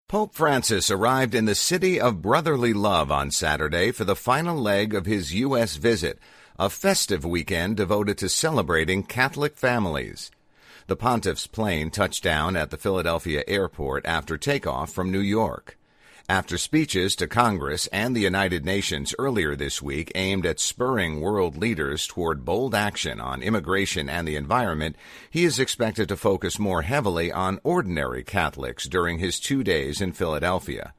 Pope Francis arrived in the city of brotherly love on Saturday for the final leg of his U.S. visit, a festive weekend devoted to celebrating Catholic families. The pontiff's plane touched down at the Philadelphia airport after takeoff from New York. After speeches to Congress and the United Nations earlier this week aimed at spurring world leaders toward bold action on immigration and the environment, he is expected to focus more heavily on ordinary Catholics during his 2 days in Philadelphia.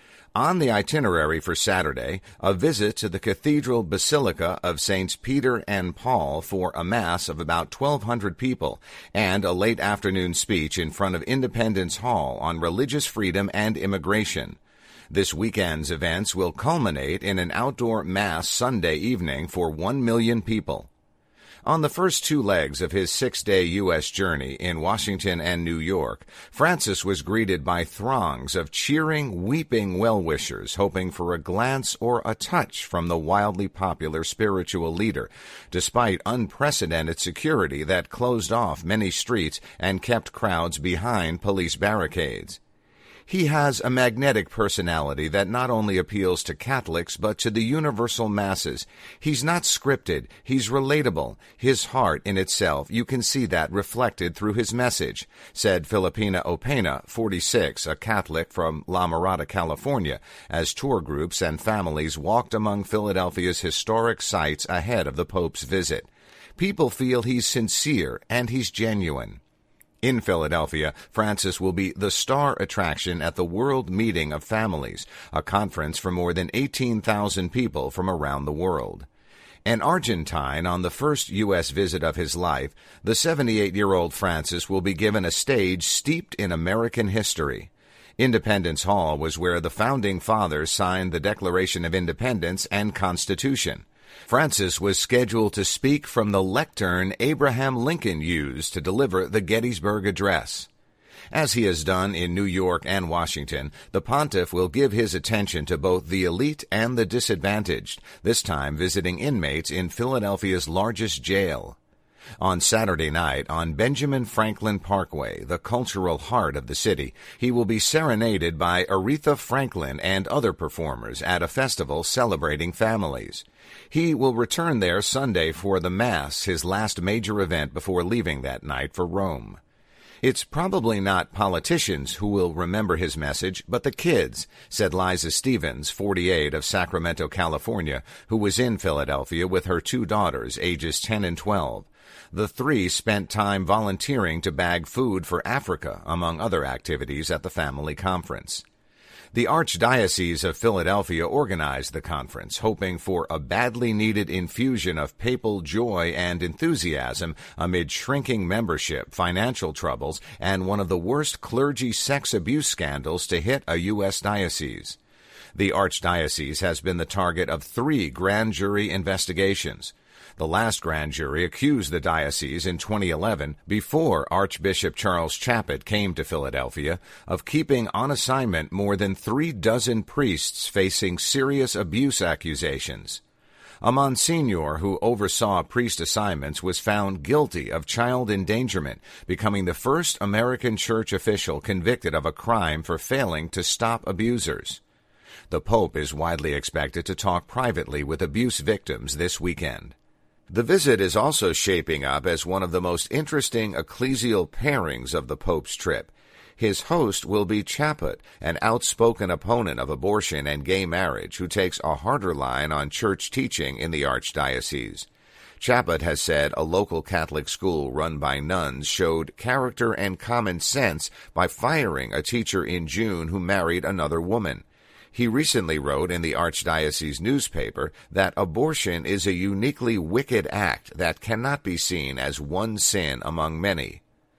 On the itinerary for Saturday, a visit to the Cathedral Basilica of Saints Peter and Paul for a Mass of about 1,200 people and a late afternoon speech in front of Independence Hall on religious freedom and immigration. This weekend's events will culminate in an outdoor Mass Sunday evening for 1 million people. On the first 2 legs of his 6-day U.S. journey in Washington and New York, Francis was greeted by throngs of cheering, weeping well-wishers hoping for a glance or a touch from the wildly popular spiritual leader, despite unprecedented security that closed off many streets and kept crowds behind police barricades. He has a magnetic personality that not only appeals to Catholics but to the universal masses. He's not scripted. He's relatable. His heart in itself, you can see that reflected through his message, said Filipina Opena, 46, a Catholic from La Mirada, California, as tour groups and families walked among Philadelphia's historic sites ahead of the Pope's visit. People feel he's sincere and he's genuine. In Philadelphia, Francis will be the star attraction at the World Meeting of Families, a conference for more than 18,000 people from around the world. An Argentine on the first U.S. visit of his life, the 78-year-old Francis will be given a stage steeped in American history. Independence Hall was where the Founding Fathers signed the Declaration of Independence and Constitution. Francis was scheduled to speak from the lectern Abraham Lincoln used to deliver the Gettysburg Address. As he has done in New York and Washington, the pontiff will give his attention to both the elite and the disadvantaged, this time visiting inmates in Philadelphia's largest jail. On Saturday night, on Benjamin Franklin Parkway, the cultural heart of the city, he will be serenaded by Aretha Franklin and other performers at a festival celebrating families. He will return there Sunday for the Mass, his last major event before leaving that night for Rome. It's probably not politicians who will remember his message, but the kids, said Liza Stevens, 48, of Sacramento, California, who was in Philadelphia with her 2 daughters, ages 10 and 12. The 3 spent time volunteering to bag food for Africa, among other activities at the family conference. The Archdiocese of Philadelphia organized the conference, hoping for a badly needed infusion of papal joy and enthusiasm amid shrinking membership, financial troubles, and one of the worst clergy sex abuse scandals to hit a U.S. diocese. The Archdiocese has been the target of 3 grand jury investigations. The last grand jury accused the diocese in 2011, before Archbishop Charles Chaput came to Philadelphia, of keeping on assignment more than 36 priests facing serious abuse accusations. A Monsignor who oversaw priest assignments was found guilty of child endangerment, becoming the first American church official convicted of a crime for failing to stop abusers. The Pope is widely expected to talk privately with abuse victims this weekend. The visit is also shaping up as one of the most interesting ecclesial pairings of the Pope's trip. His host will be Chaput, an outspoken opponent of abortion and gay marriage who takes a harder line on church teaching in the Archdiocese. Chaput has said a local Catholic school run by nuns showed character and common sense by firing a teacher in June who married another woman. He recently wrote in the Archdiocese newspaper that abortion is a uniquely wicked act that cannot be seen as one sin among many.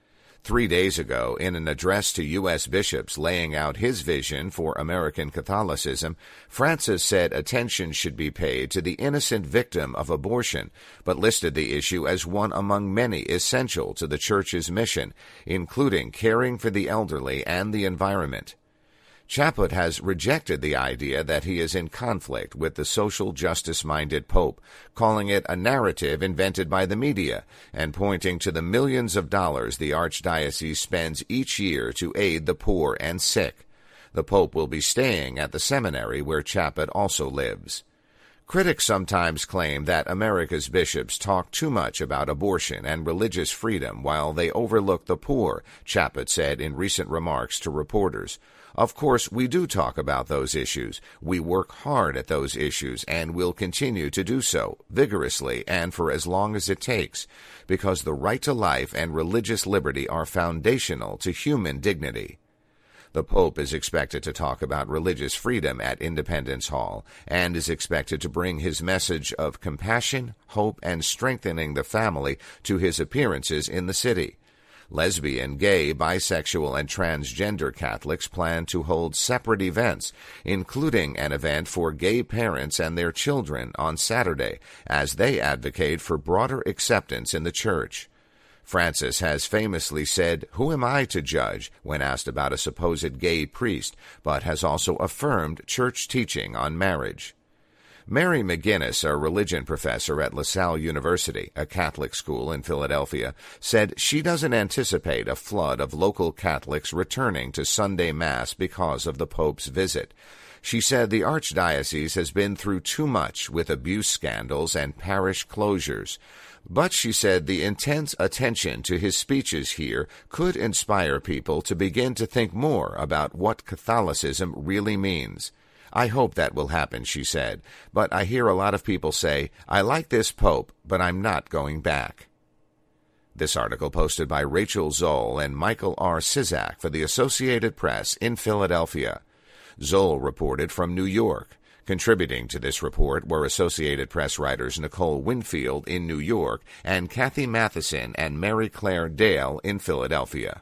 3 days ago, in an address to U.S. bishops laying out his vision for American Catholicism, Francis said attention should be paid to the innocent victim of abortion, but listed the issue as one among many essential to the Church's mission, including caring for the elderly and the environment. Chaput has rejected the idea that he is in conflict with the social justice-minded Pope, calling it a narrative invented by the media, and pointing to the millions of dollars the Archdiocese spends each year to aid the poor and sick. The Pope will be staying at the seminary where Chaput also lives. Critics sometimes claim that America's bishops talk too much about abortion and religious freedom while they overlook the poor, Chaput said in recent remarks to reporters. Of course, we do talk about those issues. We work hard at those issues and will continue to do so, vigorously and for as long as it takes, because the right to life and religious liberty are foundational to human dignity. The Pope is expected to talk about religious freedom at Independence Hall and is expected to bring his message of compassion, hope, and strengthening the family to his appearances in the city. Lesbian, gay, bisexual, and transgender Catholics plan to hold separate events, including an event for gay parents and their children on Saturday, as they advocate for broader acceptance in the Church. Francis has famously said, "Who am I to judge?" when asked about a supposed gay priest, but has also affirmed church teaching on marriage. Mary McGinnis, a religion professor at LaSalle University, a Catholic school in Philadelphia, said she doesn't anticipate a flood of local Catholics returning to Sunday Mass because of the Pope's visit. She said the Archdiocese has been through too much with abuse scandals and parish closures. But she said the intense attention to his speeches here could inspire people to begin to think more about what Catholicism really means. "I hope that will happen," she said, "but I hear a lot of people say, 'I like this Pope, but I'm not going back.'" This article posted by Rachel Zoll and Michael R. Sizak for the Associated Press in Philadelphia. Zoll reported from New York. Contributing to this report were Associated Press writers Nicole Winfield in New York and Kathy Matheson and Mary Claire Dale in Philadelphia.